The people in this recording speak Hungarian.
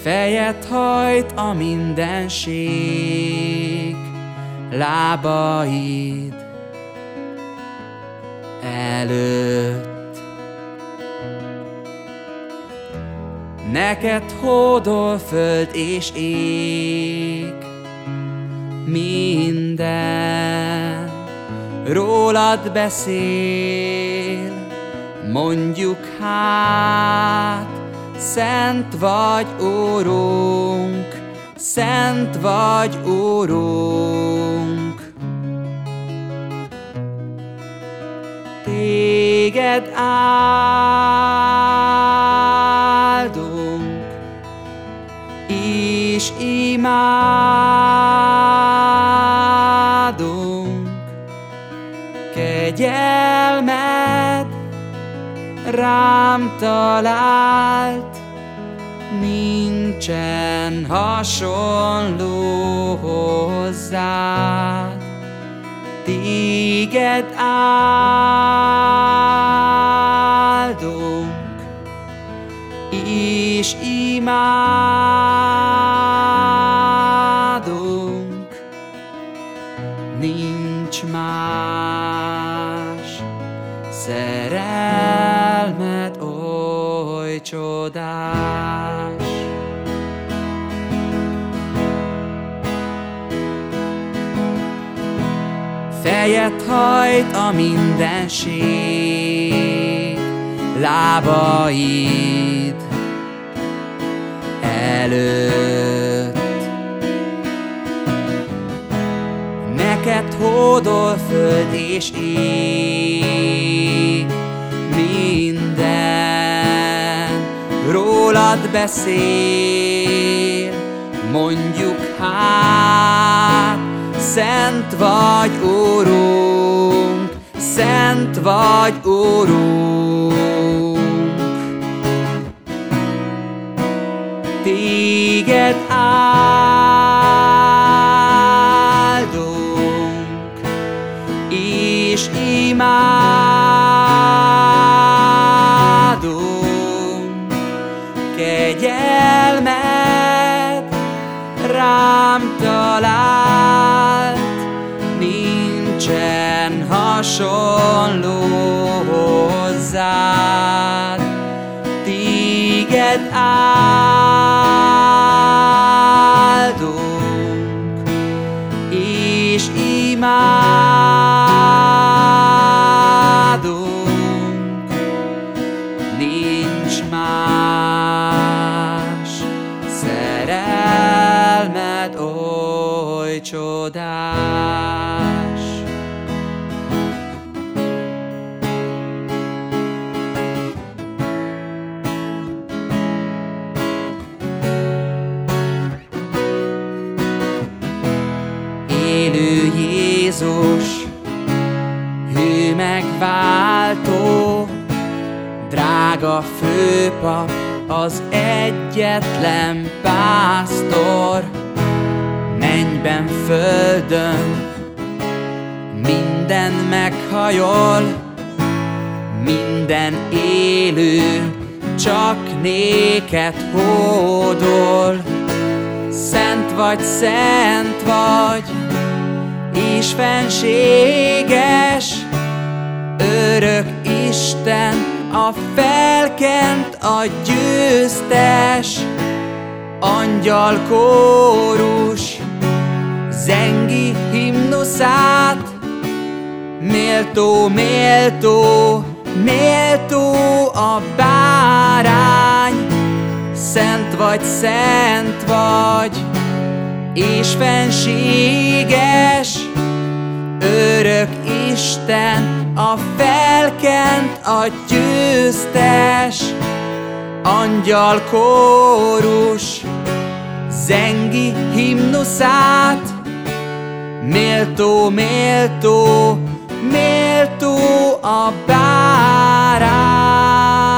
Fejet hajt a mindenség lábaid előtt. Neked hódol föld és ég, minden rólad beszél. Mondjuk hát, szent vagy, Úrunk, szent vagy, Úrunk. Téged áldunk, és imádunk. Kegyelmed rám talált, nincsen hasonló hozzád. Téged áldunk, és imádunk. Nincs más szerelmed oly csodás. Fejet hajt a mindenség lábaid előtt. Neked hódol föld és ég, minden rólad beszél. Mondjuk hát, szent vagy, Úrunk, szent vagy, Úrunk. Téged áldunk, és imádunk. Kegyelmed rám talált, nincsen hasonló hozzád. Téged áldunk, és imádunk. Nincs más szerelmed oly csodás. Élő Jézus, hű megváltó, drága főpap, az egyetlen pásztor. Mennyben, földön minden meghajol, minden élő csak néked hódol. Szent vagy, és fenséges, örök Isten, a felkent, a győztes. Angyalkórus zengi himnuszát, méltó, méltó, méltó a bárány. Szent vagy, és fenséges, örök Isten, a felkent, a győztes. Angyalkórus zengi himnuszát, méltó, méltó, méltó a bárány.